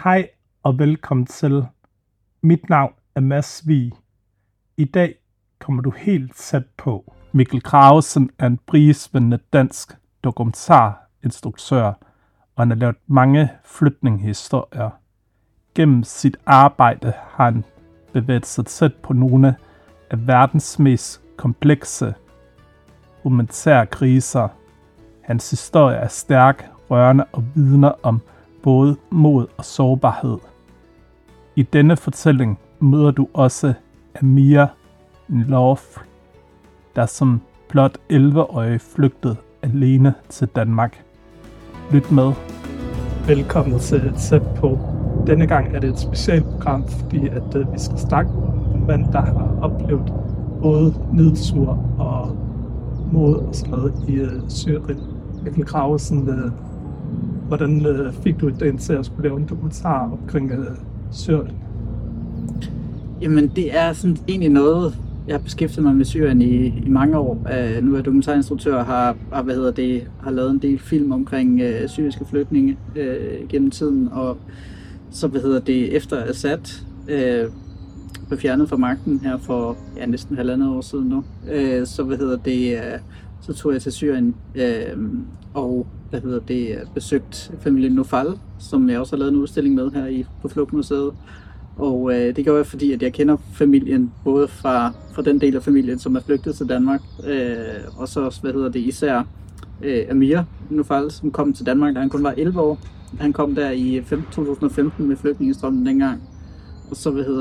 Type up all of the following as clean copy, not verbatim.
Hej og velkommen til. Mit navn er Mads Vig. I dag kommer du helt tæt på. Mikkel Gravesen er en prisvindende dansk dokumentarinstruktør, og han har lavet mange flytningehistorier. Gennem sit arbejde har han bevæget sig tæt på nogle af verdens mest komplekse humanitære kriser. Hans historie er stærk, rørende og vidner om både mod og sårbarhed. I denne fortælling møder du også Amir Nlov, der som blot 11-årig flygtede alene til Danmark. Lyt med. Velkommen til Tæt på. Denne gang er det et specielt program, fordi vi skal snakke om en mand, der har oplevet både nedtur og mod og sådan noget i Syrien. Mikkel Gravesen, hvordan fik du idéen til at skulle lave en dokumentar omkring Syrien? Jamen, det er sådan egentlig noget, jeg har beskæftiget mig med Syrien i mange år. Nu er jeg dokumentarinstruktør og har lavet en del film omkring syriske flygtninge gennem tiden. Og så efter Assad blev fjernet fra magten her for næsten 1,5 år siden nu, så tog jeg til Syrien og besøgt familien Nofal, som jeg også har lavet en udstilling med her på Flugtmuseet. Og det gjorde jeg, fordi at jeg kender familien, både fra den del af familien, som er flygtet til Danmark, og så især Amir Nofal, som kom til Danmark, da han kun var 11 år. Han kom der i 2015 med flygtningestrømmen dengang. Og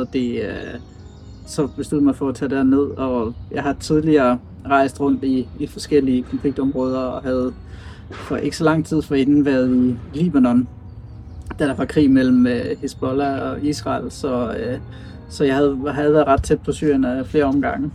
så besluttede mig for at tage derned, og jeg har tidligere rejst rundt i forskellige konfliktområder, og havde for ikke så lang tid forinden været i Libanon, da der var krig mellem Hezbollah og Israel, så jeg havde været ret tæt på Syrien af flere omgange.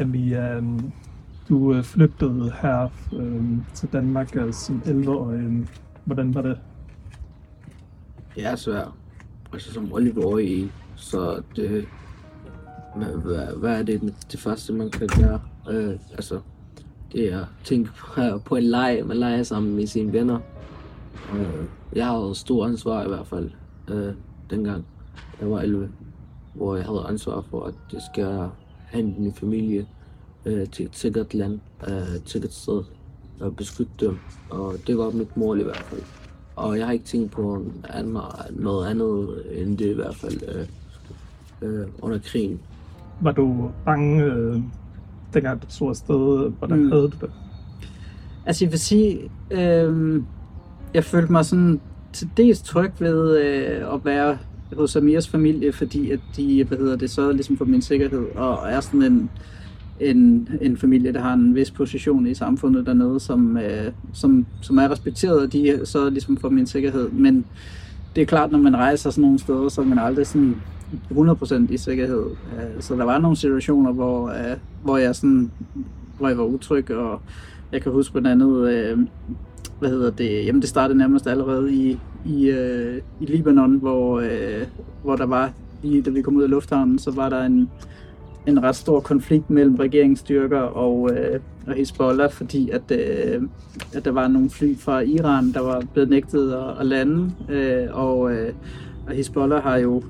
Du flygtede her til Danmark som 11-årig. Hvordan var det? Det er svært. Altså som Oliver i, så det... Hvad er det første, man kan gøre? Det er at tænke på en leg. Man leger sammen med sine venner. Jeg havde stor ansvar i hvert fald dengang jeg var 11, hvor jeg havde ansvar for, at jeg skal hente min familie til et sikkert land, et sikkert sted, og beskytte dem. Og det var mit mål i hvert fald. Og jeg har ikke tænkt på noget andet end det i hvert fald under krigen. Var du bange, dengang du tog afsted? Hvordan havde du det? Altså jeg vil sige, jeg følte mig sådan til dels tryg ved at være hos Amirs familie, fordi at de, sørgede ligesom for min sikkerhed, og er sådan en familie, der har en vis position i samfundet dernede, som er respekteret, og de sørgede ligesom for min sikkerhed. Men det er klart, når man rejser sådan nogle steder, så er man aldrig sådan 100% i sikkerhed. Så der var nogle situationer, hvor jeg var utryg, og jeg kan huske blandt andet, jamen det startede nærmest allerede i Libanon, hvor der var, lige da vi kom ud af lufthavnen, så var der en ret stor konflikt mellem regeringsstyrker og Hezbollah, fordi at der var nogle fly fra Iran, der var blevet nægtet at lande, og Hezbollah har jo,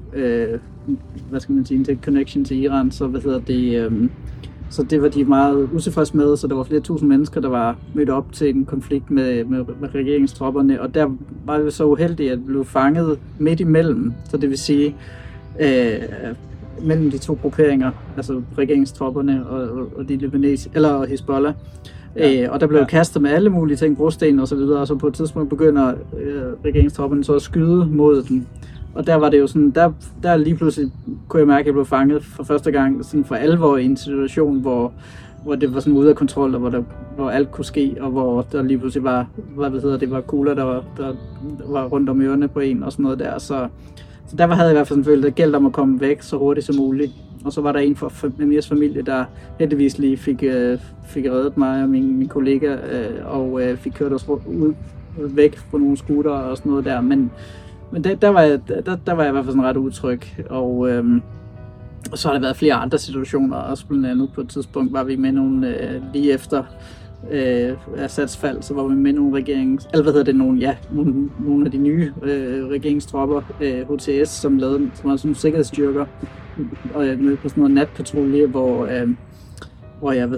en connection til Iran, så det var de meget utilfredse med, så der var flere tusind mennesker, der var mødt op til en konflikt med regeringstropperne, og der var vi så uheldige at blive fanget midt imellem, så det vil sige mellem de to grupperinger, altså regeringstropperne og de libanese, eller Hezbollah. Ja. Og der blev kastet med alle mulige ting, brosten og så videre, og så på et tidspunkt begynder regeringstropperne så at skyde mod dem. Og der var det jo sådan, der lige pludselig kunne jeg mærke, at jeg blev fanget for første gang sådan for alvor i en situation, hvor det var sådan ude af kontrol, og hvor alt kunne ske, og hvor der lige pludselig var, det var kugler, der var rundt om ørerne på en og sådan noget der. Så der havde jeg i hvert fald følt, at det gældte om at komme væk så hurtigt som muligt. Og så var der en fra Amirs familie, der heldigvis lige fik reddet mig og min kollega, og fik kørt os ud væk på nogle scooter og sådan noget der. Men der var jeg i hvert fald sådan ret utryg, og så har der været flere andre situationer, også blandt andet på et tidspunkt var vi med nogle lige efter Assads fald, så var vi med nogle nogle af de nye regeringstropper, HTS, som var sådan nogle sikkerhedsstyrker, og jeg mødte på sådan noget natpatrulje, hvor jeg,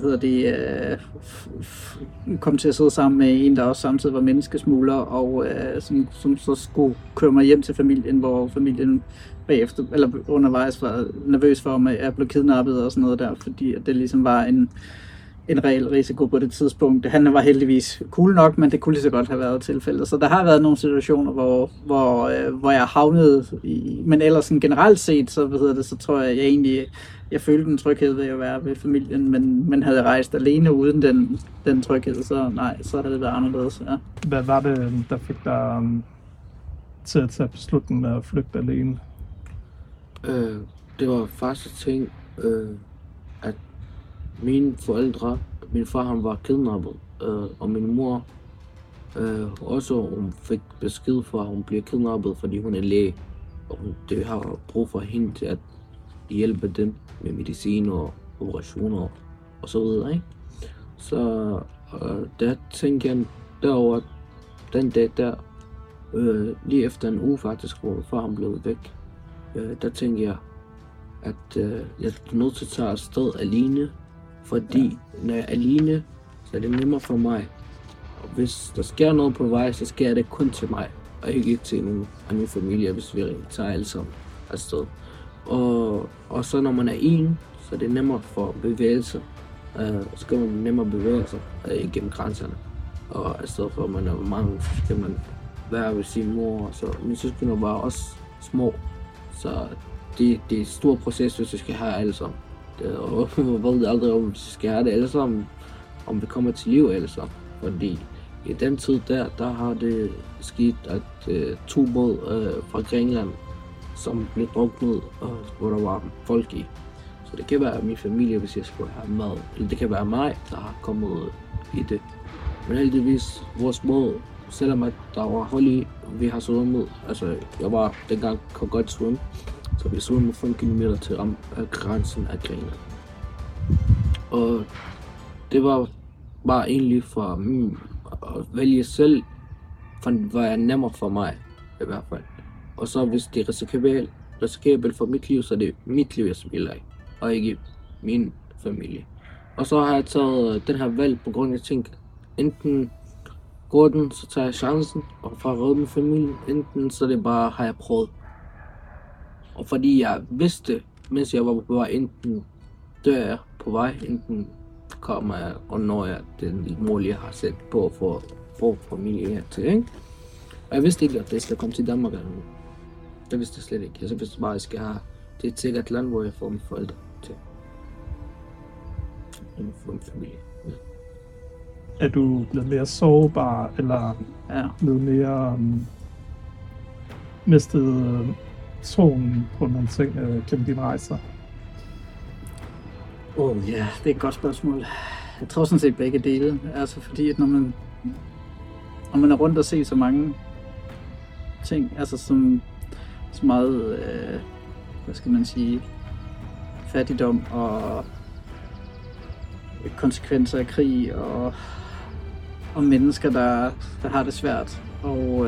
kom til at sidde sammen med en, der også samtidig var menneskesmugler, og som så skulle køre mig hjem til familien, hvor familien bagefter, eller undervejs var nervøs for, om jeg blev kidnappet og sådan noget der, fordi det ligesom var en reel risiko på det tidspunkt. Han var heldigvis cool nok, men det kunne lige så godt have været tilfældet. Så der har været nogle situationer, hvor jeg havnede i, men ellers sådan generelt set, så tror jeg egentlig, jeg følte en tryghed ved at være ved familien, men havde jeg rejst alene uden den tryghed, så nej, så havde det været anderledes. Ja. Hvad var det, der fik dig til at tage beslutningen at flygte alene? Det var første ting, at mine forældre, min far han var kidnappet, og min mor også hun fik besked for, at hun bliver kidnappet, fordi hun er læge, og det har brug for hende til at hjælpe dem med medicin og operationer og så videre, ikke? Så der tænkte jeg derover den dag der, lige efter en uge faktisk, hvor far han blev væk, der tænkte jeg, at jeg er nødt til at tage afsted alene, fordi når jeg er alene, så er det nemmere for mig. Og hvis der sker noget på vej, så sker det kun til mig, og ikke til nogen af min familie, hvis vi tager alle sammen afsted. Og så når man er en, så er det nemmere for bevægelser. Så kan man nemmere bevæge sig igennem grænserne. Og i stedet for at man er mange, så skal man være ved sin mor. Så mine søskende var også små, så det er et stort proces, hvis vi skal have alle sammen. Og jeg ved aldrig, om vi skal have det alle sammen, om vi kommer til liv alle sammen. Fordi i den tid der har det sket, at 2 båd fra Grækenland, som blev druknet, og hvor der var folk i. Så det kan være min familie, hvis jeg skulle have mad. Eller det kan være mig, der har kommet i det. Men heldigvis, vores båd, selvom at der var hold i, vi har svømmet. Altså, jeg var dengang kunne godt svømme. Så vi svømmede 5 km til grænsen af Grækenland. Og det var bare egentlig for at vælge selv, for det var nemmere for mig i hvert fald. Og så hvis det er risikabelt for mit liv, så er det mit liv, jeg spiller af, og ikke min familie. Og så har jeg taget den her valg på grund af, at jeg tænkte, enten går den, så tager jeg chancen og får reddet min familie, enten så det bare har jeg prøvet. Og fordi jeg vidste, mens jeg var på vej, enten dør jeg på vej, enten kommer jeg og når jeg den mål, jeg har sat på for at få familie hertil, ikke? Og jeg vidste ikke, at det skal komme til Danmark eller noget. Det vidste jeg slet ikke. Jeg vidste bare, at jeg skal have det et sikkert land, hvor jeg får mine forældre til. Jeg får min familie. Ja. Er du blevet mere sårbar, eller blevet mere mistet troen på nogle ting gennem dine rejser? Ja, det er et godt spørgsmål. Jeg tror sådan set begge dele. Altså fordi, at når man er rundt og ser så mange ting, altså som meget, hvad skal man sige, fattigdom og konsekvenser af krig og mennesker, der har det svært. Og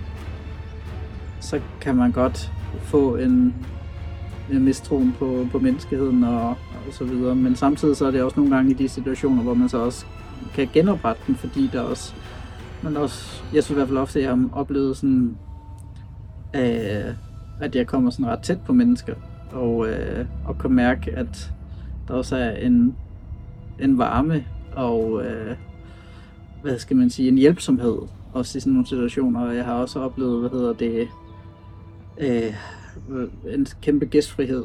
så kan man godt få en mistroen på menneskeheden og så videre. Men samtidig så er det også nogle gange i de situationer, hvor man så også kan genoprette den, fordi der også, jeg synes i hvert fald ofte, at jeg har oplevet sådan, at jeg kommer sådan ret tæt på mennesker, og kan mærke, at der også er en varme og, hvad skal man sige, en hjælpsomhed, også i sådan nogle situationer. Og jeg har også oplevet, en kæmpe gæstfrihed,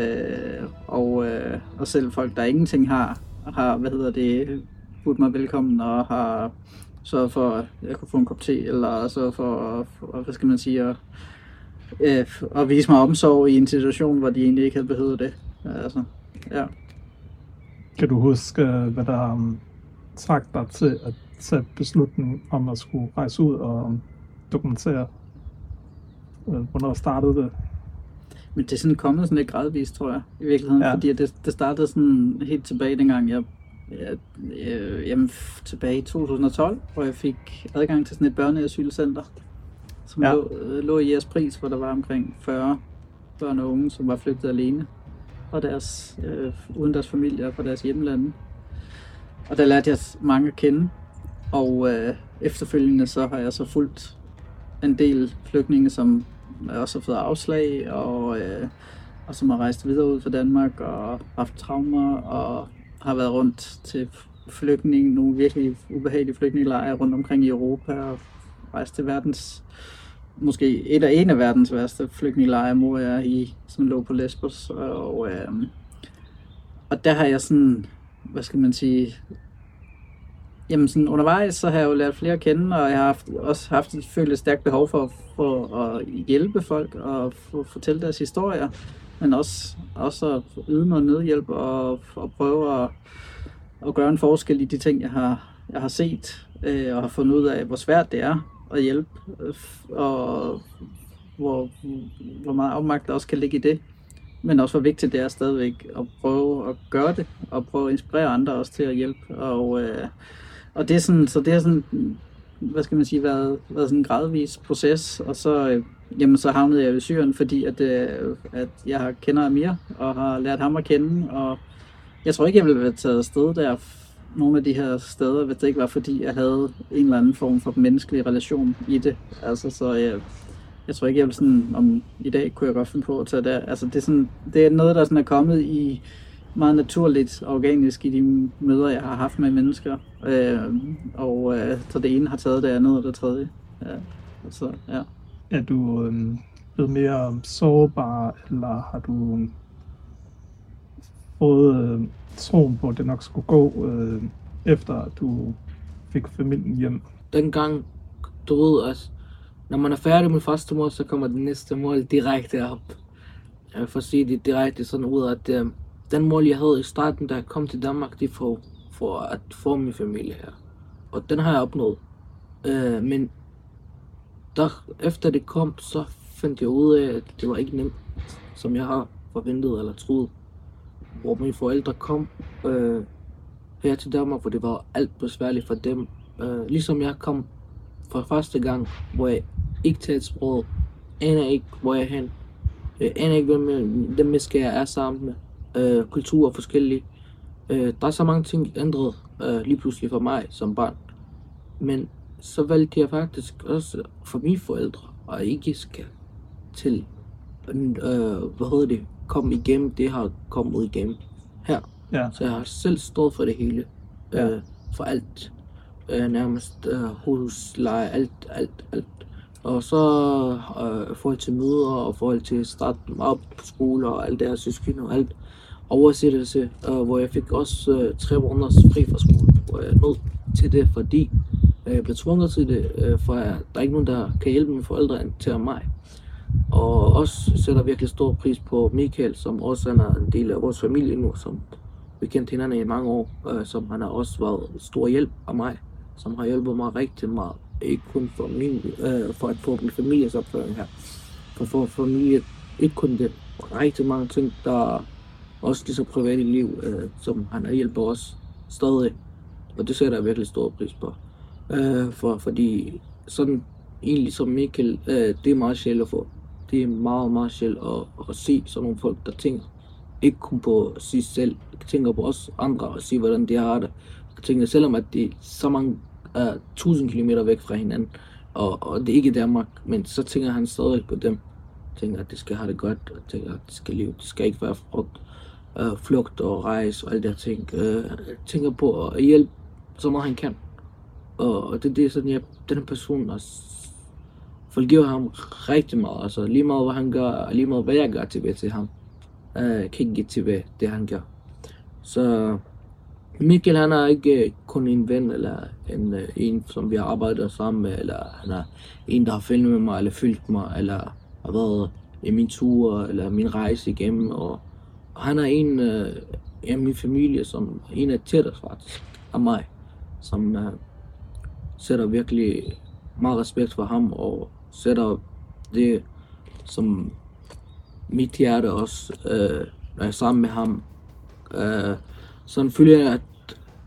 og selv folk, der ingenting har budt mig velkommen og har sørget for, at jeg kunne få en kop te, eller sørget for, hvad skal man sige, at vise mig omsorg i en situation, hvor de egentlig ikke havde behøvet det. Altså, ja. Kan du huske, hvad der trak dig til at tage beslutningen om at skulle rejse ud og dokumentere? Hvornår startede det? Men det er sådan kommet sådan lidt gradvist, tror jeg, i virkeligheden. Ja. Fordi det startede sådan helt tilbage, dengang jeg tilbage i 2012, hvor jeg fik adgang til sådan et børneasylcenter, som lå i Jægerspris, hvor der var omkring 40 børn og unge, som var flygtet alene fra uden deres familier fra deres hjemlande. Og der lærte jeg mange at kende, og efterfølgende så har jeg så fulgt en del flygtninge, som også har fået afslag, og som har rejst videre ud fra Danmark og haft traumer, og har været rundt til nogle virkelig ubehagelige flygtningelejre rundt omkring i Europa, og rejst til måske en af verdens værste flygtningelejre, Moria, som lå på Lesbos. Og der har jeg sådan, hvad skal man sige, sådan undervejs, så har jeg jo lært flere at kende, og jeg har også følt et stærkt behov for at hjælpe folk og fortælle deres historier, men også at yde noget nødhjælp og prøve at gøre en forskel i de ting, jeg har set og har fundet ud af, hvor svært det er at hjælpe, og hvor meget afmagt der også kan ligge i det, men også hvor vigtigt det er stadigvæk at prøve at gøre det, og prøve at inspirere andre også til at hjælpe, og det er sådan, så det er sådan, hvad skal man sige, været sådan en gradvis proces, og så havnede jeg i Syrien, fordi at jeg kender Amir, og har lært ham at kende, og jeg tror ikke, jeg ville være taget afsted der, nogle af de her steder, hvis det ikke var, fordi jeg havde en eller anden form for menneskelig relation i det. Altså, så jeg tror ikke, jeg ville sådan, i dag kunne jeg godt finde på at tage der. Altså, det er noget, der sådan er kommet i meget naturligt og organisk i de møder, jeg har haft med mennesker. Så det ene har taget det andet og det tredje. Ja. Er du blevet mere sårbar, eller har du fået troen på, at det nok skulle gå, efter at du fik familien hjem? Dengang, du ved, at når man er færdig med første mål, så kommer det næste mål direkte op. Jeg vil få sige det direkte sådan ud, at den mål, jeg havde i starten, da jeg kom til Danmark, det for at få min familie her. Og den har jeg opnået. Men efter det kom, så fandt jeg ud af, at det var ikke nemt, som jeg har forventet eller troet. Hvor mine forældre kom her til Danmark, hvor det var alt besværligt for dem. Ligesom jeg kom for første gang, hvor jeg ikke talte sproget, aner ikke, hvor jeg er hen. Jeg aner ikke, hvem dem mennesker jeg er sammen med. Kultur er forskellige. Der er så mange ting ændret lige pludselig for mig som barn. Men så valgte jeg faktisk også for mine forældre, og ikke skal til, komme igennem det, har kommet igennem her. Ja. Så jeg har selv stået for det hele. For alt. Nærmest husleje, alt. Og så forhold til møder, og forhold til at starte op på skoler, og alt det her søskende og alt. Oversættelse, hvor jeg fik også 3 måneders fri fra skole, hvor jeg er nødt til det, fordi jeg blev tvunget til det, for der er ikke nogen, der kan hjælpe mine forældre til mig. Og også sætter virkelig stor pris på Michael, som også er en del af vores familie nu, som vi kendte hinanden i mange år, som han har også været stor hjælp af mig, som har hjulpet mig rigtig meget. Ikke kun for at få min families opføring her. For familie, ikke kun det, rigtig mange ting, der også lige så private liv, som han har hjulpet os stadig. Og det sætter jeg virkelig stor pris på. Fordi sådan egentlig som Michael, det er meget sjældent at få. Det er meget, meget sjældent at se sådan nogle folk, der tænker ikke kun på sig selv, tænker på os andre og sige, hvordan de har det. Jeg tænker, selvom at det er så mange 1000 kilometer væk fra hinanden, og det er ikke Danmark, men så tænker han stadig på dem. Tænker, at de skal have det godt, og tænker, at de skal leve. De skal ikke være flugt og rejse og alle de her ting. Tænker på at hjælpe så meget han kan. Og det er sådan, den person også forgiver ham rigtig meget. Altså lige meget hvad han gør, og lige meget hvad jeg gør til ham, kan ikke give tilbage det han gør. Så Michael, han er ikke kun en ven, eller en som vi har arbejdet sammen med, eller han er en, der har filmet med mig, eller fyldt mig, eller har været i min tur, eller min rejse igennem. Og han er en af min familie, som en af tættest faktisk af mig, som sætter virkelig meget respekt for ham, og sætter det som mit hjerte også, når jeg er sammen med ham. Sådan føler jeg, at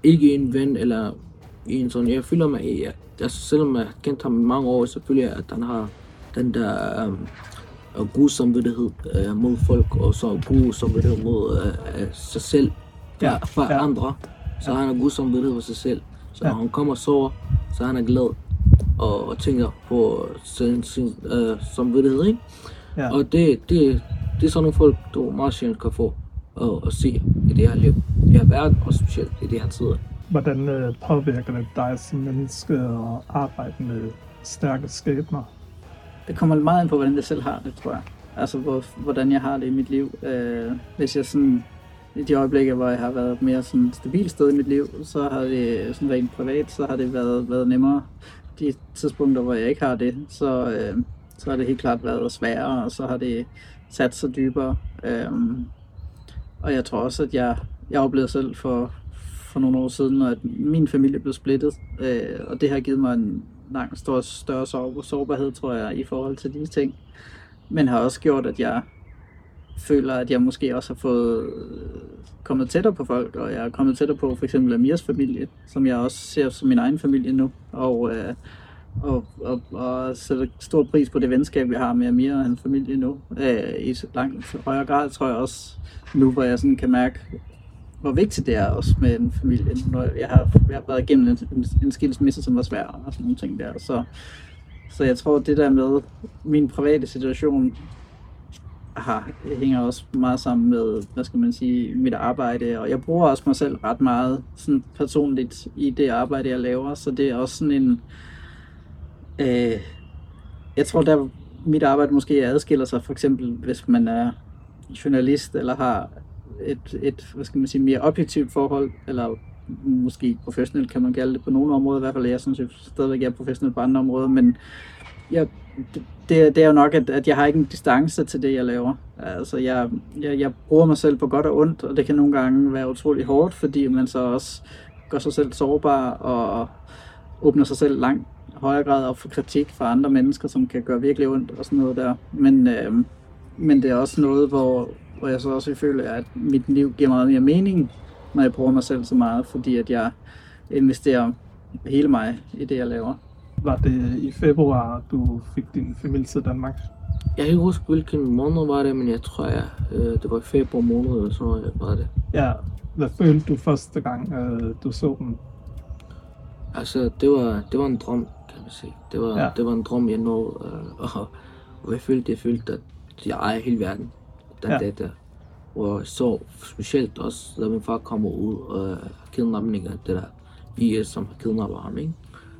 ikke en ven eller en sådan. Jeg føler mig, altså selvom jeg har kendt ham i mange år, så føler jeg, at han har den der god samvittighed mod folk, og så god samvittighed mod sig selv for andre. Så han har god samvittighed for sig selv. Så når han kommer og sover, så han er glad og tænker på sin samvittighed, ikke? Ja. Og det er sådan nogle folk, du meget sjældent kan få at se i det her liv, i det her verden, og specielt i det her tider. Hvordan påvirker det dig som menneske at arbejde med stærke skæbner? Det kommer meget ind på, hvordan jeg selv har det, tror jeg. Altså, hvordan jeg har det i mit liv. Hvis jeg sådan, i de øjeblikke, hvor jeg har været mere sådan stabilt sted i mit liv, så har det sådan rent privat, så har det været nemmere. De tidspunkter, hvor jeg ikke har det, så har det helt klart været sværere, og så har det sat sig dybere. Og jeg tror også, at jeg oplevede selv for nogle år siden, at min familie blev splittet, og det har givet mig en langt større sårbarhed, tror jeg, i forhold til de ting. Men har også gjort, at jeg føler, at jeg måske også har fået kommet tættere på folk, og jeg er kommet tættere på for eksempel Amirs familie, som jeg også ser som min egen familie nu, og sætter stor pris på det venskab, jeg har med Amir og hans familie nu, i langt højere grad, tror jeg også nu, hvor jeg sådan kan mærke, hvor vigtigt det er også med en familie, når jeg har været igennem en skilsmisse, som var svær og sådan nogle ting der. Så jeg tror, det der med min private situation hænger også meget sammen med, hvad skal man sige, mit arbejde, og jeg bruger også mig selv ret meget sådan personligt i det arbejde, jeg laver, så det er også sådan en jeg tror, der mit arbejde måske adskiller sig, for eksempel hvis man er journalist eller har et hvad skal man sige, mere objektivt forhold, eller måske professionelt kan man kalde det på nogle områder, i hvert fald jeg synes jeg stadigvæk er professionel på andre områder, men det er jo nok, at jeg har ikke en distance til det, jeg laver. Altså jeg bruger mig selv på godt og ondt, og det kan nogle gange være utrolig hårdt, fordi man så også gør sig selv sårbar og åbner sig selv langt højere grad op for kritik fra andre mennesker, som kan gøre virkelig ondt og sådan noget der. Men det er også noget, hvor jeg så også føler, at mit liv giver meget mere mening, når jeg bruger mig selv så meget, fordi at jeg investerer hele mig i det, jeg laver. Var det i februar, du fik din familie til Danmark? Jeg kan ikke huske, hvilken måned var det, men jeg tror, det var i februar måned, eller så var det. Ja, hvad følte du første gang, du så dem? Altså, det var en drøm, kan man sige. Det var en drøm, jeg nåede, og jeg følte, at jeg ejer hele verden. Den dag der. Og så specielt også, da min far kommer ud og kidnapninger, det der IS, som har kidnappet ham, ikke?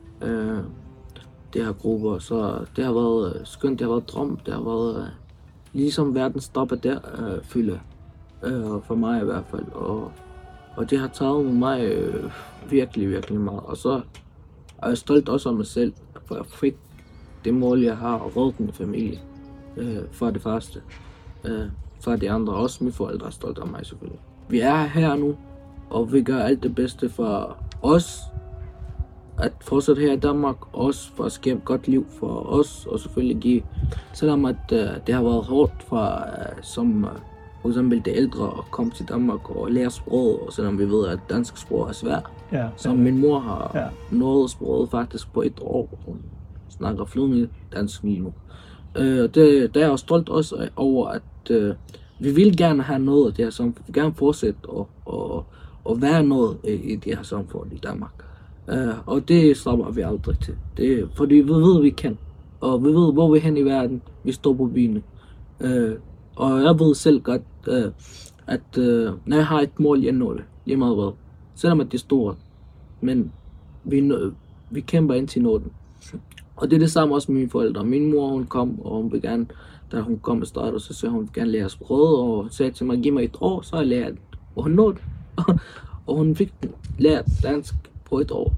Det her grupper, så det har været skønt, det har været drøm, det har været ligesom verden stopper der, fylde, for mig i hvert fald, og det har taget mig virkelig, virkelig meget, og så er jeg stolt også af mig selv, for jeg fik det mål, jeg har, at redde den familie, for det første, for de andre, også mine forældre er stolte af mig selvfølgelig. Vi er her nu, og vi gør alt det bedste for os, at fortsætte her i Danmark, også for at skabe et godt liv for os, og selvfølgelig give, selvom at det har været hårdt for, som for eksempel de ældre at komme til Danmark og lære sproget, og selvom vi ved, at dansk sprog er svært. Ja, så min mor har nået sproget faktisk på 1 år, hun snakker flydende dansk lige nu. Der er jeg stolt også over, at vi vil gerne have noget af det her samfund, vi vil gerne fortsætte og være noget i det her samfund i Danmark. Og det slapper vi aldrig til. Fordi vi ved, vi kan. Og vi ved, hvor vi er hen i verden. Vi står på benene. Og jeg ved selv godt, at når jeg har et mål, jeg når det. Lige meget hvad. Selvom at det er stort. Men vi kæmper indtil nå den. Og det er det samme også med mine forældre. Min mor, hun kom, og hun vil gerne, da hun kom og startede, så sagde hun gerne lære sproget. Og hun sagde til mig, giv mig 1 år, så jeg lærer det. Og hun nåede det. Og hun fik lært dansk på 1 år.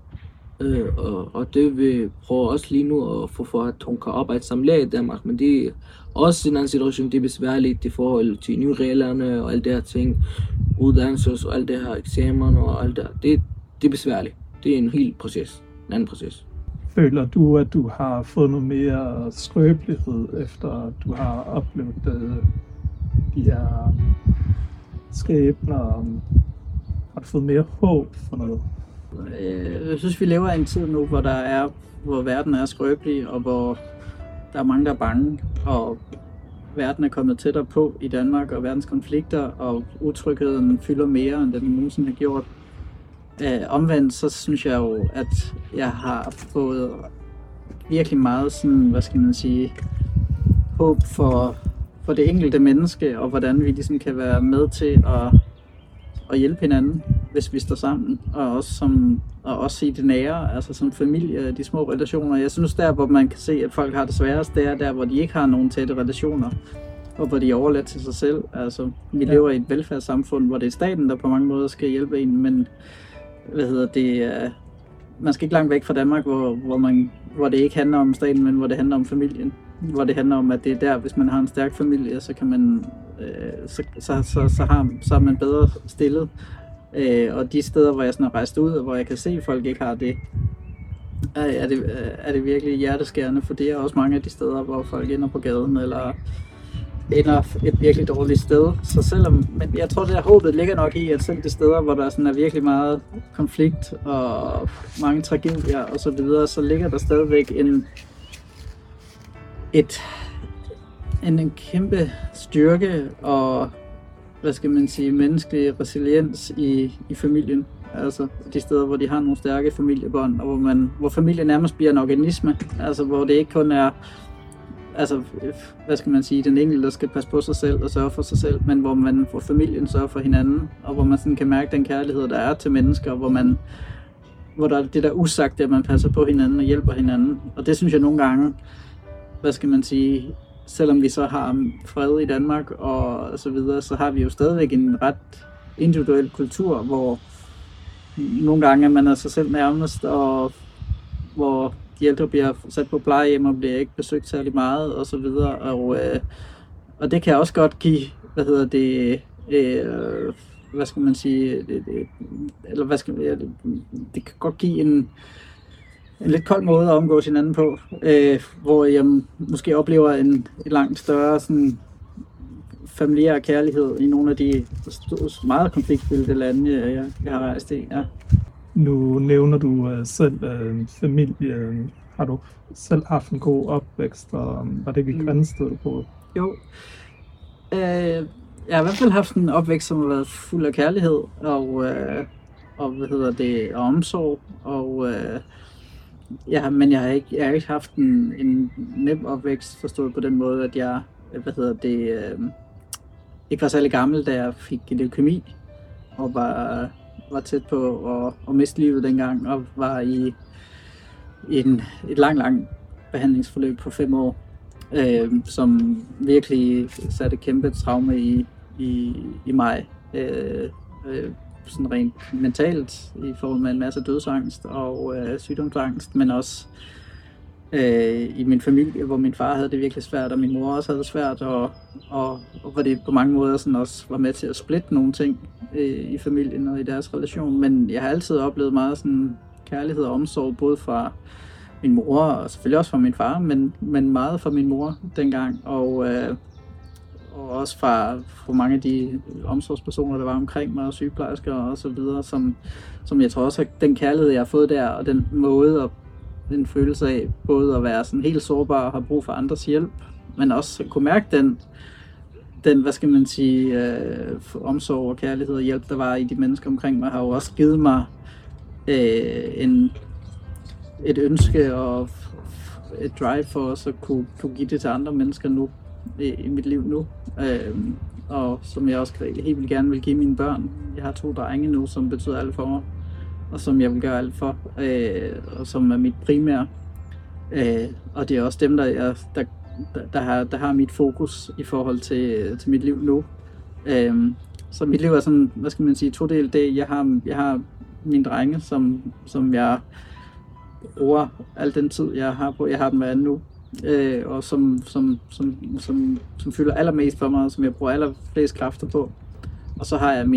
Og det vi prøver også lige nu at få for, at hun kan arbejde som lærer i Danmark, men det er også en anden situation, det er besværligt i forhold til nye reglerne og alt det her ting, uddannelse og alt det her eksamen og alt det her. Det er besværligt. Det er en helt proces, en anden proces. Føler du, at du har fået noget mere skrøbelighed, efter du har oplevet de her skæbner Har du fået mere håb for noget? Jeg synes, vi lever i en tid nu, hvor verden er skrøbelig, og hvor der er mange, der er bange, og verden er kommet tættere på i Danmark, og verdens konflikter og utrygheden fylder mere, end den nogensinde har gjort. Omvendt, så synes jeg jo, at jeg har fået virkelig meget sådan, håb for det enkelte menneske, og hvordan vi ligesom kan være med til at hjælpe hinanden, hvis vi står sammen, og også i det nære, altså som familie, de små relationer. Jeg synes, der hvor man kan se, at folk har det sværest, det er der, hvor de ikke har nogen tætte relationer, og hvor de er overladt til sig selv. Altså, vi lever i et velfærdssamfund, hvor det er staten, der på mange måder skal hjælpe en, men man skal ikke langt væk fra Danmark, hvor det ikke handler om staten, men hvor det handler om familien. Hvor det handler om, at det er der, hvis man har en stærk familie, så kan man så er man bedre stillet. Og de steder, hvor jeg sådan har rejst ud, og hvor jeg kan se, at folk ikke har det, er det virkelig hjerteskærende, for det er også mange af de steder, hvor folk ender på gaden, eller ender et virkelig dårligt sted. Men jeg tror, at håbet ligger nok i, at selv de steder, hvor der sådan er virkelig meget konflikt og mange tragedier og så videre, så ligger der stadigvæk en kæmpe styrke og menneskelig resiliens i familien. Altså de steder, hvor de har nogle stærke familiebånd, og hvor familien nærmest bliver en organisme. Altså hvor det ikke kun er den enkelte, der skal passe på sig selv og sørge for sig selv, men hvor familien sørger for hinanden, og hvor man sådan kan mærke den kærlighed, der er til mennesker, hvor der er det der usagte, at man passer på hinanden og hjælper hinanden. Og det synes jeg nogle gange, selvom vi så har fred i Danmark og så videre, så har vi jo stadigvæk en ret individuel kultur, hvor nogle gange man er sig selv nærmest, og hvor de ældre bliver sat på plejehjem og bliver ikke besøgt særlig meget og så videre. Og det kan også godt give, det kan godt give en lidt kold måde at omgås hinanden på, hvor jeg måske oplever en langt større sådan familiær kærlighed i nogle af de meget konfliktfyldte lande, jeg har rejst i. Ja. Nu nævner du selv familie. Har du selv haft en god opvækst, og var det ikke Grænsted, du boede? Jo. Jeg har i hvert fald haft en opvækst, som har været fuld af kærlighed og omsorg, og men jeg har ikke haft en nem opvækst, forstået på den måde, at jeg ikke var særlig gammel, da jeg fik leukæmi, og var tæt på at miste livet dengang, og var i et langt behandlingsforløb på 5 år, som virkelig satte kæmpe traume i mig, sådan rent mentalt, i forhold med en masse dødsangst og sygdomsangst, men også i min familie, hvor min far havde det virkelig svært, og min mor også havde det svært, og hvor det på mange måder sådan også var med til at splitte nogle ting i familien og i deres relation. Men jeg har altid oplevet meget sådan kærlighed og omsorg, både fra min mor og selvfølgelig også fra min far, men meget fra min mor dengang, og også fra mange af de omsorgspersoner, der var omkring mig, og sygeplejersker og så videre, som jeg tror også, at den kærlighed, jeg har fået der, og den måde og den følelse af både at være sådan helt sårbar og have brug for andres hjælp, men også kunne mærke den omsorg og kærlighed og hjælp, der var i de mennesker omkring mig, har jo også givet mig et ønske og et drive for os at kunne give det til andre mennesker nu, i mit liv nu, og som jeg også helt vildt gerne vil give mine børn. Jeg har 2 drenge nu, som betyder alt for mig, og som jeg vil gøre alt for, og som er mit primære. Og det er også dem, der har mit fokus i forhold til mit liv nu. Så mit liv er sådan, todelt. Jeg har mine drenge, som jeg bruger al den tid, jeg har på. Jeg har dem hver anden nu, og som fylder allermest for mig, og som jeg bruger allerflest kræfter på. Og så har jeg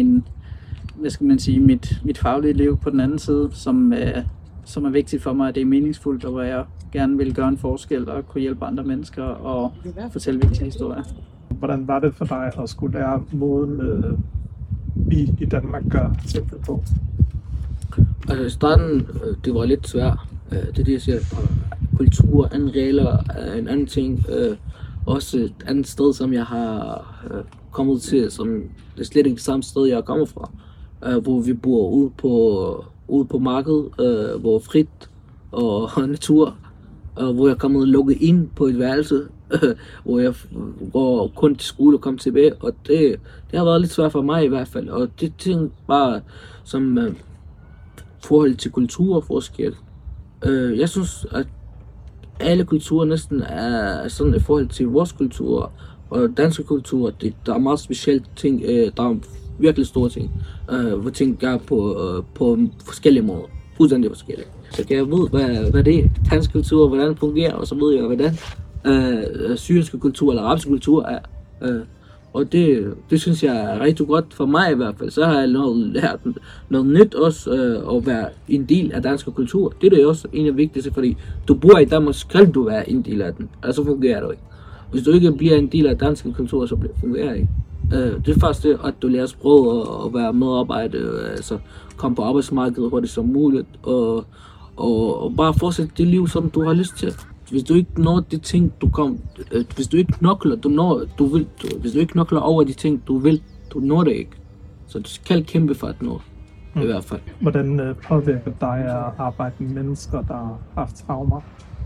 mit faglige liv på den anden side, som er vigtigt for mig, at det er meningsfuldt, og hvor jeg gerne vil gøre en forskel og kunne hjælpe andre mennesker og fortælle vigtige historier. Hvordan var det for dig at skulle lære måden vi i Danmark gør. På. Altså i starten, det var lidt svært. Det er det, jeg siger. Kultur, anden regler, en anden ting. Også et andet sted, som jeg har kommet til, som det er slet ikke det samme sted, jeg kommer fra. Hvor vi bor ude på markedet, hvor frit og natur. Hvor jeg er kommet lukket ind på et værelse, hvor jeg går kun til skole og kommer tilbage. Og det har været lidt svært for mig i hvert fald. Og det ting bare som forhold til kulturforskel. Jeg synes, at alle kulturer næsten er sådan i forhold til vores kultur og danske kultur. Der er meget specielle ting, der er virkelig store ting, hvor ting gør på forskellige måder, fuldstændig forskellige. Så kan jeg vide, hvad det er, dansk kultur, hvordan det fungerer, og så ved jeg, hvordan syriske kultur eller arabisk kultur er. Og det synes jeg er rigtig godt for mig i hvert fald. Så har jeg lært noget nyt også, at være en del af dansk kultur. Det er også en af vigtigste, fordi du bor i Danmark, skal du være en del af den. Altså fungerer det ikke. Hvis du ikke bliver en del af dansk kultur, så fungerer det ikke. Det er først det, at du lærer sprog og være medarbejder, altså komme på arbejdsmarkedet hurtigt som muligt, og bare fortsætte det liv, som du har lyst til. Hvis du ikke når de ting, hvis du ikke knokler, hvis du ikke knokler over de ting, du vil, du når det ikke. Så du skal kæmpe for at nå, i hvert fald. Hvordan påvirker dig at arbejde med mennesker, der har haft traumer?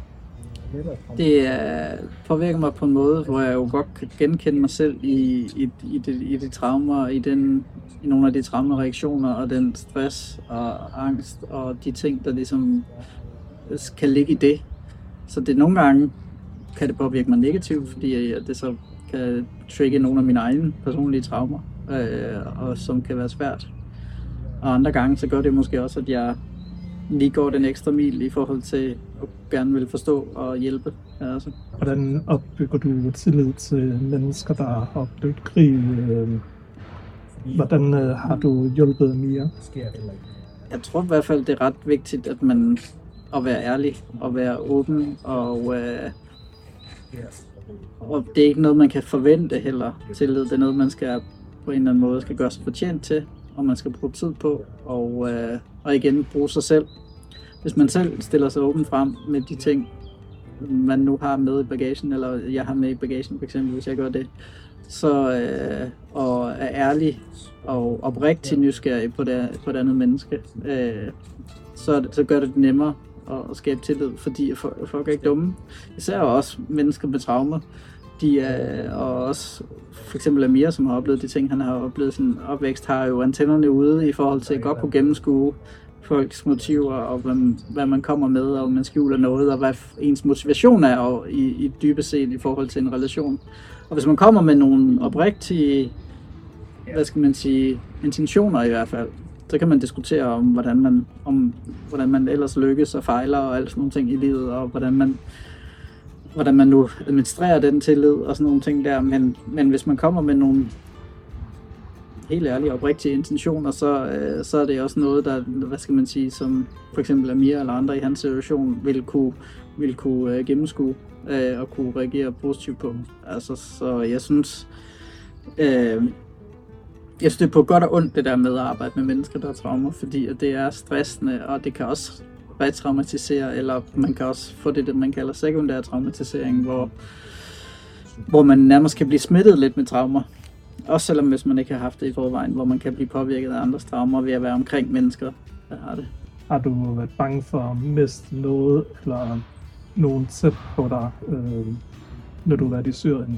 Det påvirker mig på en måde, hvor jeg jo godt kan genkende mig selv i de traumer, i nogle af de traumereaktioner og den stress og angst og de ting, der ligesom kan ligge i det. Så det nogle gange kan det påvirke mig negativt, fordi det så kan trigge nogle af mine egne personlige traumer, og som kan være svært. Og andre gange så gør det måske også, at jeg lige går den ekstra mil i forhold til at gerne vil forstå og hjælpe. Altså. Hvordan opbygger du tillid til mennesker, der har oplevet krig? Hvordan har du hjulpet Mia? Jeg tror i hvert fald, det er ret vigtigt, at man at være ærlig og være åben, og det er ikke noget, man kan forvente heller. Tillid, det er noget, man skal på en eller anden måde skal gøre sig fortjent til, og man skal bruge tid på, og igen bruge sig selv. Hvis man selv stiller sig åben frem med de ting, man nu har med i bagagen, eller jeg har med i bagagen for eksempel, hvis jeg gør det, så og er ærlig og oprigtig nysgerrig på det andet menneske, så gør det nemmere at skabe tillid, fordi folk er ikke dumme. Især også mennesker med traumer. Og også for eksempel Amir, som har oplevet de ting, han har oplevet sin opvækst, har jo antennerne ude i forhold til at godt kunne gennemskue folks motiver, og hvad man kommer med, og man skjuler noget, og hvad ens motivation er og i dybest set i forhold til en relation. Og hvis man kommer med nogle oprigtige, intentioner i hvert fald, så kan man diskutere om, hvordan man ellers lykkes og fejler og alt sådan nogle ting i livet, og hvordan man nu administrerer den tillid og sådan nogle ting der. Men hvis man kommer med nogle helt ærlige og oprigtige intentioner, så er det også noget, der, som for eksempel Amir eller andre i hans situation vil kunne gennemskue og kunne reagere positivt på. Altså, så jeg synes, det er på godt og ondt det der med at arbejde med mennesker, der har traumer, fordi det er stressende, og det kan også retraumatisere, eller man kan også få det man kalder sekundær traumatisering, hvor man nærmest kan blive smittet lidt med traumer. Også selvom hvis man ikke har haft det i forvejen, hvor man kan blive påvirket af andres traumer ved at være omkring mennesker, der har det. Har du været bange for at miste noget, eller nogen tæt på dig, når du har været i Syrien?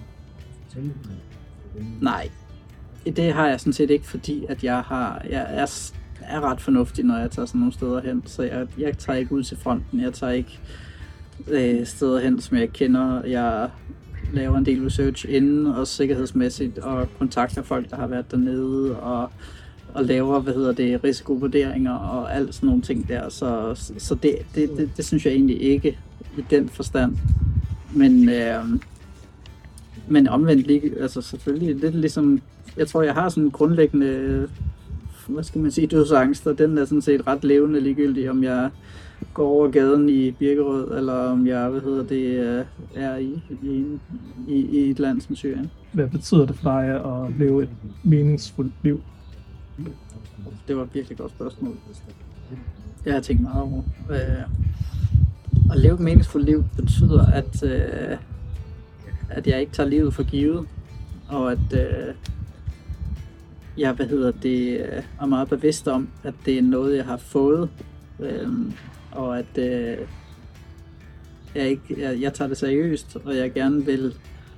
Nej, det har jeg sådan set ikke, fordi at jeg er ret fornuftig, når jeg tager sådan nogle steder hen. Så jeg tager ikke ud til fronten, jeg tager ikke steder hen, som jeg kender. Jeg laver en del research inden, også sikkerhedsmæssigt, og kontakter folk, der har været dernede, og laver, risikovurderinger og alt sådan nogle ting der. Så det synes jeg egentlig ikke i den forstand. Men omvendt lige, altså selvfølgelig lidt ligesom, jeg tror, jeg har sådan en grundlæggende, dødsangst, og den er sådan set ret levende ligegyldigt, om jeg går over gaden i Birkerød, eller om jeg, er i et land som Syrien. Hvad betyder det for dig at leve et meningsfuldt liv? Det var et virkelig godt spørgsmål. Jeg har tænkt meget over. At leve et meningsfuldt liv betyder, at jeg ikke tager livet for givet, og at jeg er meget bevidst om, at det er noget, jeg har fået, og at jeg tager det seriøst, og jeg gerne vil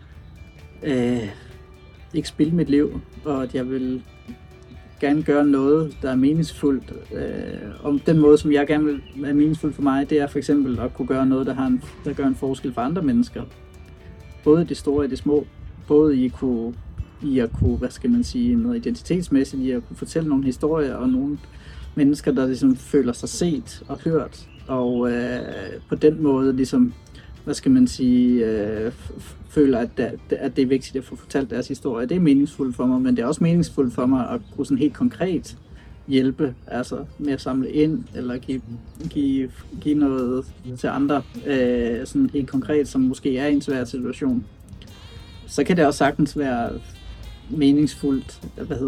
ikke spilde mit liv, og at jeg vil gerne gøre noget, der er meningsfuldt. Om den måde, som jeg gerne vil være meningsfuldt for mig, det er for eksempel at kunne gøre noget, der gør en forskel for andre mennesker. Både det store og det små. Både i at kunne, hvad skal man sige, noget identitetsmæssigt, i at kunne fortælle nogle historier, og nogle mennesker, der ligesom føler sig set og hørt, og på den måde ligesom, hvad skal man sige, føler, at det er vigtigt at få fortalt deres historie. Det er meningsfuldt for mig, men det er også meningsfuldt for mig at kunne sådan helt konkret hjælpe, altså med at samle ind, eller give noget til andre, sådan helt konkret, som måske er i en svær situation. Så kan det også sagtens være meningsfuldt,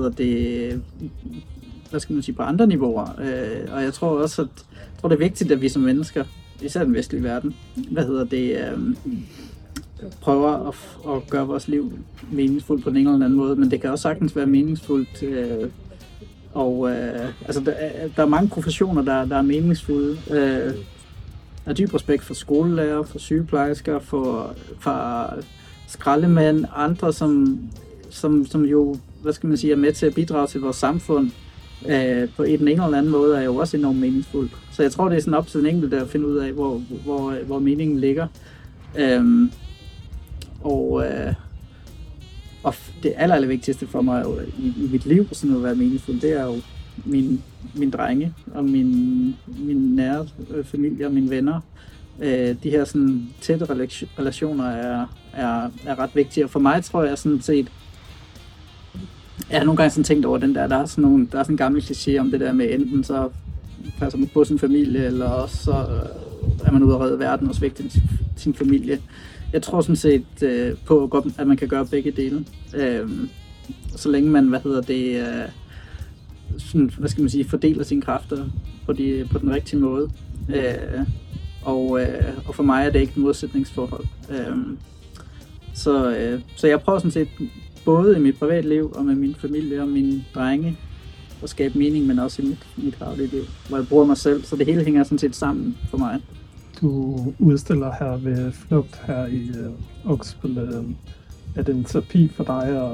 hvad skal man sige, på andre niveauer. Og jeg tror også, det er vigtigt, at vi som mennesker, især den vestlige verden, prøver at gøre vores liv meningsfuldt på en eller anden måde, men det kan også sagtens være meningsfuldt. Der er mange professioner, der er meningsfulde. Jeg har dyb respekt for skolelærer, for sygeplejersker, for skraldemænd, andre, som jo, hvad skal man sige, er med til at bidrage til vores samfund på en eller anden måde, er jo også enormt meningsfuldt. Så jeg tror, det er sådan op til den enkelte at finde ud af, hvor meningen ligger. Og det aller vigtigste for mig i mit liv, sådan at være meningsfuld, det er jo mine drenge og min nære familie og mine venner. De her sådan tætte relationer er ret vigtige, og for mig tror jeg sådan set, jeg har nogle gange sådan tænkt over den der er sådan en gammel kliché om det der med enten så passer man på sin familie, eller også så er man ude at redde verden og svigte sin familie. Jeg tror sådan set på, at man kan gøre begge dele. Så længe man, sådan, hvad skal man sige, fordeler sine kræfter på den rigtige måde. Og for mig er det ikke et modsætningsforhold. Så jeg prøver sådan set både i mit privatliv og med min familie og mine drenge at skabe mening, men også i mit daglige liv, hvor jeg bruger mig selv. Så det hele hænger sådan set sammen for mig. Du udstiller her ved Flugt her i Oksbøl. Er det en terapi for dig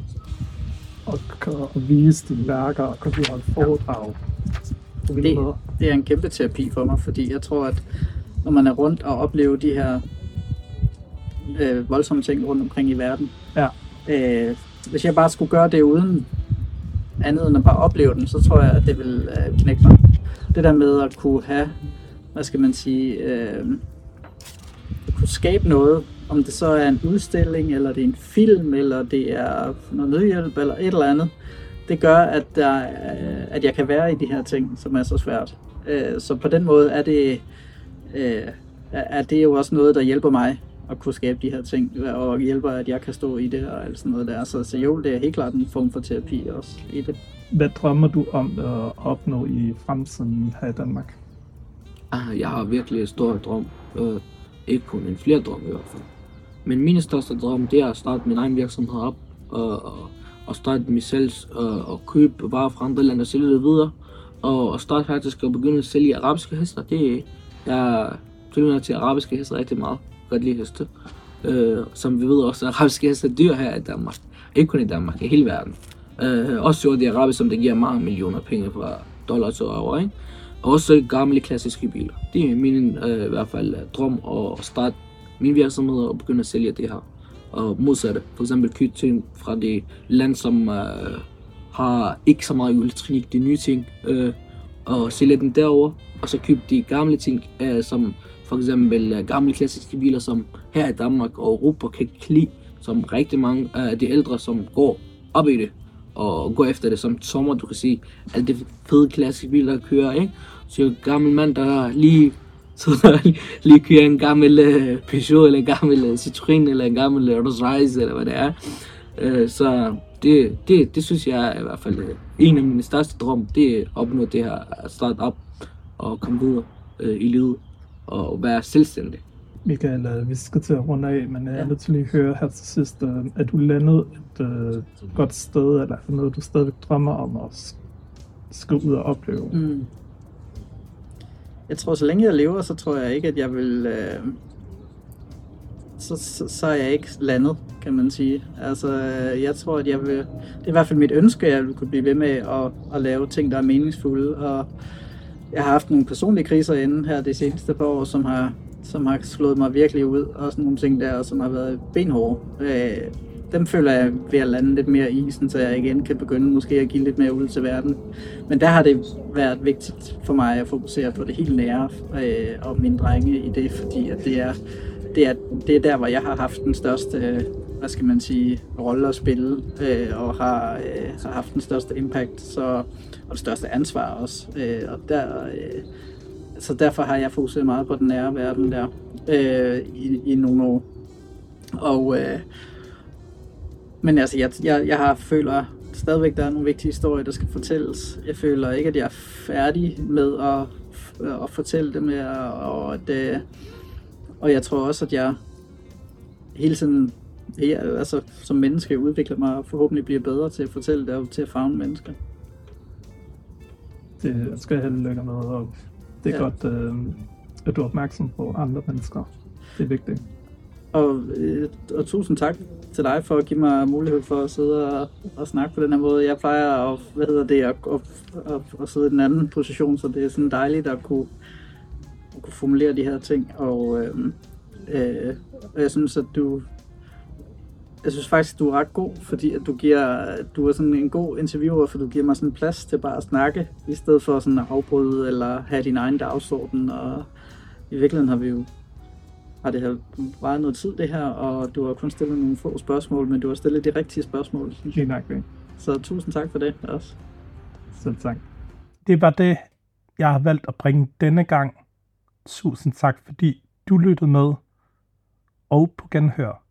at vise dine værker og kunne holde foredrag? Det er en kæmpe terapi for mig, fordi jeg tror, at når man er rundt og oplever de her voldsomme ting rundt omkring i verden, hvis jeg bare skulle gøre det uden andet end at bare opleve den, så tror jeg, at det vil knække mig. Det der med at kunne have, hvad skal man sige, at kunne skabe noget, om det så er en udstilling, eller det er en film, eller det er noget nødhjælp, eller et eller andet, det gør, at jeg kan være i de her ting, som er så svært. Så på den måde er det jo også noget, der hjælper mig at kunne skabe de her ting, og hjælper, at jeg kan stå i det og alt sådan noget der. Så jo, det er helt klart en form for terapi også i det. Hvad drømmer du om at opnå i fremtiden her i Danmark? Jeg har virkelig en stor drøm. Ikke kun en flere drøm i hvert fald. Men min største drøm, det er at starte min egen virksomhed op, og starte mig selv, og købe varer fra andre lande og sælge det videre. Og starte faktisk at begynde at sælge arabiske hester. Jeg tilhører til arabiske hester rigtig meget. Godt lide heste. Som vi ved også, at arabiske hester er dyr her i Danmark. Ikke kun i Danmark, i hele verden. Også i Arabien, som det giver mange millioner penge fra dollar til euro, ikke? Og også gamle klassiske biler. Det er min i hvert fald drøm at starte min virksomhed og begynde at sælge det her. Og modsatte. For eksempel købe ting fra de land, som har ikke så meget elektronik, de nye ting. Og sælge dem derover. Og så købe de gamle ting, som for eksempel gamle klassiske biler, som her i Danmark og Europa kan lide. Som rigtig mange af de ældre, som går op i det. Og går efter det som sommer, du kan sige, alle de fede klassiske biler, der kører, ikke? Så en gammel mand, der lige kører en gammel Peugeot, eller en gammel Citroën, eller en gammel Rolls Royce, eller hvad det er. Så det synes jeg er i hvert fald en af mine største drømme, det er at opnå det her, at starte op og komme videre i livet og være selvstændig. Michael, vi skal til at runde af, men jeg er nødt til lige at høre her til sidst, er du landet et godt sted, eller er noget, du stadig drømmer om at skal ud og opleve? Jeg tror, så længe jeg lever, så tror jeg ikke, at jeg vil... Så er jeg ikke landet, kan man sige. Altså, jeg tror, at jeg vil... Det er i hvert fald mit ønske, at jeg vil kunne blive ved med at lave ting, der er meningsfulde. Og jeg har haft nogle personlige kriser inden her de seneste par år, som har slået mig virkelig ud. Og sådan nogle ting der, som har været benhårde. Dem føler jeg ved at lande lidt mere i, så jeg igen kan begynde måske at give lidt mere ud til verden. Men der har det været vigtigt for mig at fokusere på det helt nære og mine drenge i det, fordi at det er der, hvor jeg har haft den største, rolle at spille, og har haft den største impact, og det største ansvar også. Så derfor har jeg fokuseret meget på den nære verden der i nogle år. Men altså, jeg føler stadigvæk, der er nogle vigtige historier, der skal fortælles. Jeg føler ikke, at jeg er færdig med at fortælle dem, og jeg tror også, at jeg hele tiden som menneske udvikler mig og forhåbentlig bliver bedre til at fortælle det og til at favne mennesker. Det skal jeg held lykke med, og det er godt, at du er opmærksom på andre mennesker. Det er vigtigt. Og tusind tak til dig for at give mig mulighed for at sidde og snakke på den her måde. Jeg plejer at sidde i den anden position, så det er sådan dejligt at kunne formulere de her ting. Og jeg synes, faktisk, du er ret god, fordi at du er sådan en god interviewer, for du giver mig sådan plads til bare at snakke, i stedet for sådan at afbryde eller have din egen dagsorden. Og i virkeligheden har det her varet noget tid det her, og du har kun stillet nogle få spørgsmål, men du har stillet de rigtige spørgsmål. Lige nok det. Så tusind tak for det også. Selv tak. Det var det, jeg har valgt at bringe denne gang. Tusind tak, fordi du lyttede med, og på genhør.